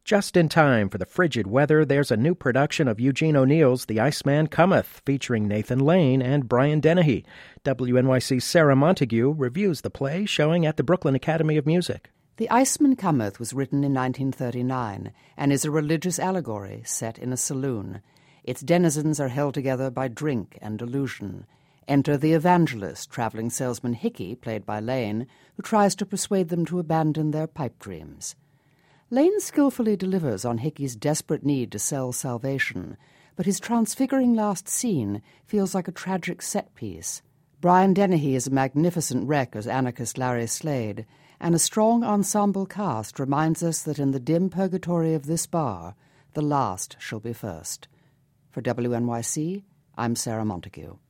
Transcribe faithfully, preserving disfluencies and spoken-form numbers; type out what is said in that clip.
Just in time for the frigid weather, there's a new production of Eugene O'Neill's The Iceman Cometh, featuring Nathan Lane and Brian Dennehy. W N Y C's Sarah Montague reviews the play, showing at the Brooklyn Academy of Music. The Iceman Cometh was written in nineteen thirty-nine and is a religious allegory set in a saloon. Its denizens are held together by drink and delusion. Enter the evangelist, traveling salesman Hickey, played by Lane, who tries to persuade them to abandon their pipe dreams. Lane skillfully delivers on Hickey's desperate need to sell salvation, but his transfiguring last scene feels like a tragic set-piece. Brian Dennehy is a magnificent wreck as anarchist Larry Slade, and a strong ensemble cast reminds us that in the dim purgatory of this bar, the last shall be first. For W N Y C, I'm Sarah Montague.